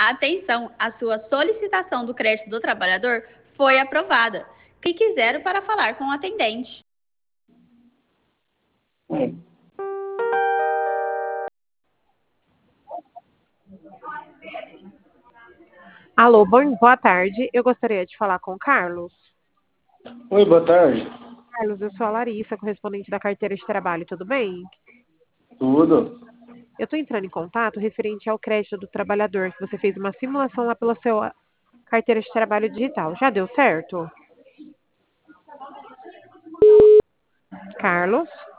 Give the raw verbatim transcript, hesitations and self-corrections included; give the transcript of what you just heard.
Atenção, a sua solicitação do crédito do trabalhador foi aprovada. Clique zero para falar com o atendente. Alô, bom, boa tarde. Eu gostaria de falar com o Carlos. Oi, boa tarde. Carlos, eu sou a Larissa, correspondente da carteira de trabalho, tudo bem? Tudo? Eu estou entrando em contato referente ao crédito do trabalhador, que você fez uma simulação lá pela sua carteira de trabalho digital. Já deu certo? Carlos?